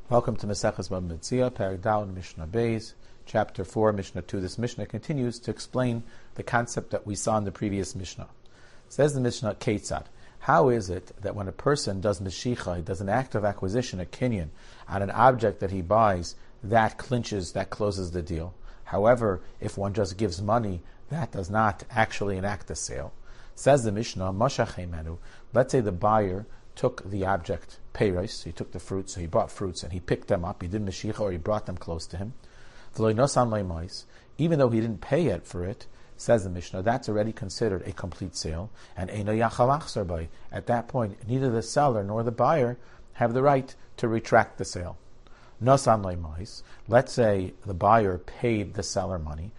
Welcome to Maseches Bava Metzia, Perek Daled, Mishnah Beis, Chapter 4, Mishnah 2. This Mishnah continues to explain the concept that we saw in the previous Mishnah. Says the Mishnah, Ketzad. How is it that when a person does Meshicha, he does an act of acquisition, a kinyan, on an object that he buys, that clinches, that closes the deal? However, if one just gives money, that does not actually enact the sale. Says the Mishnah, Mashach Heimenu. Let's say the buyer took the object, peiros, he took the fruits, so he bought fruits and he picked them up, he did Meshicha, or he brought them close to him. Even though he didn't pay yet for it, says the Mishnah, that's already considered a complete sale, and at that point, neither the seller nor the buyer have the right to retract the sale. Let's say the buyer paid the seller money,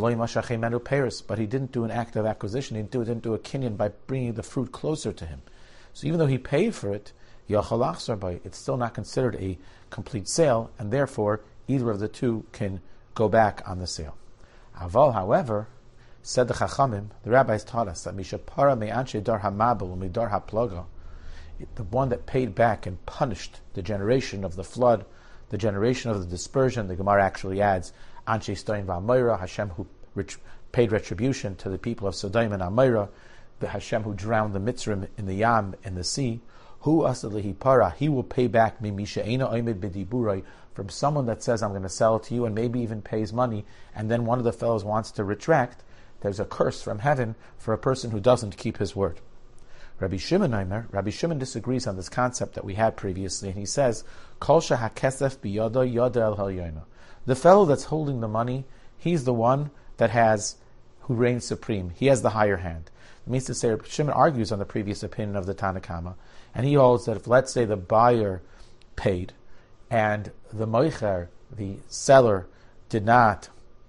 but he didn't do an act of acquisition, he didn't do a kinyan by bringing the fruit closer to him. So even though he paid for it, it's still not considered a complete sale, and therefore either of the two can go back on the sale. Aval, however, said the Chachamim, the rabbis taught us that Mishapara me'anshe dar hamabel u'midar haplaga, the one that paid back and punished the generation of the flood, the generation of the dispersion, the Gemara actually adds, Anshe Stoin v'Amoira, Hashem who paid retribution to the people of Sodom and Amorah, the Hashem who drowned the Mitzrim in the Yam, in the sea, who asalihi para, he will pay back mimisha eina oimid b'diburai, from someone that says, I'm going to sell it to you, and maybe even pays money, and then one of the fellows wants to retract. There's a curse from heaven for a person who doesn't keep his word. Rabbi Shimon disagrees on this concept that we had previously, and he says, Kol shehakesef biyada yada el halyona. The fellow that's holding the money, he's the one who reigns supreme. He has the higher hand. It means to say, Rabbi Shimon argues on the previous opinion of the Tanna Kama, and he holds that if, let's say, the buyer paid, and the moicher, the seller, did not,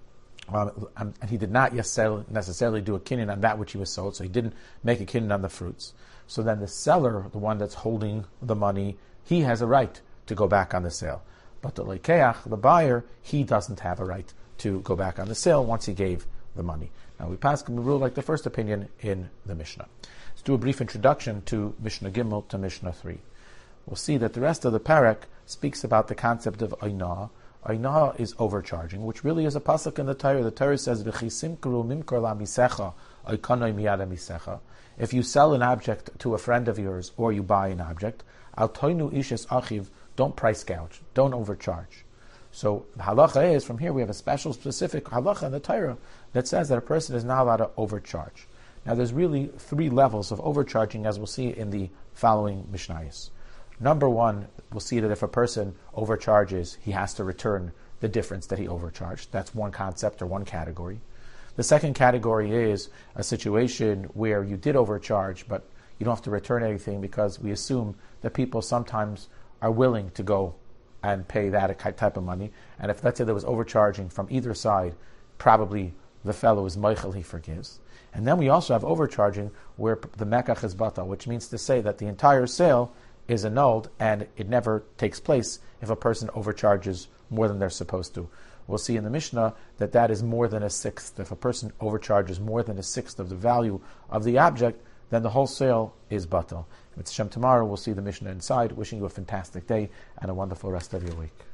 and he did not necessarily do a kinyan on that which he was sold, so he didn't make a kinyan on the fruits. So then the seller, the one that's holding the money, he has a right to go back on the sale. But the lekeach, the buyer, he doesn't have a right to go back on the sale once he gave the money. Now we pass the rule like the first opinion in the Mishnah. Let's do a brief introduction to Mishnah Gimel to Mishnah 3. We'll see that the rest of the parak speaks about the concept of Ainah. Ainah is overcharging, which really is a pasuk in the Torah. The Torah says, "V'chisimkru mimkor lamisecha, oikanoi miyada misecha." If you sell an object to a friend of yours, or you buy an object, al toinu ishes achiv, don't price gouge, don't overcharge. So the halacha is, from here we have a special specific halacha in the Torah that says that a person is not allowed to overcharge. Now there's really three levels of overcharging, as we'll see in the following Mishnayos. Number one, we'll see that if a person overcharges, he has to return the difference that he overcharged. That's one concept or one category. The second category is a situation where you did overcharge, but you don't have to return anything because we assume that people sometimes are willing to go and pay that type of money. And if, let's say, there was overcharging from either side, probably the fellow is meichel, he forgives. And then we also have overcharging where the mekach is bata, which means to say that the entire sale is annulled and it never takes place if a person overcharges more than they're supposed to. We'll see in the Mishnah that is more than a sixth. If a person overcharges more than a sixth of the value of the object, then the whole sale is batal. With Hashem, tomorrow we'll see the Mishnah inside. Wishing you a fantastic day and a wonderful rest of your week.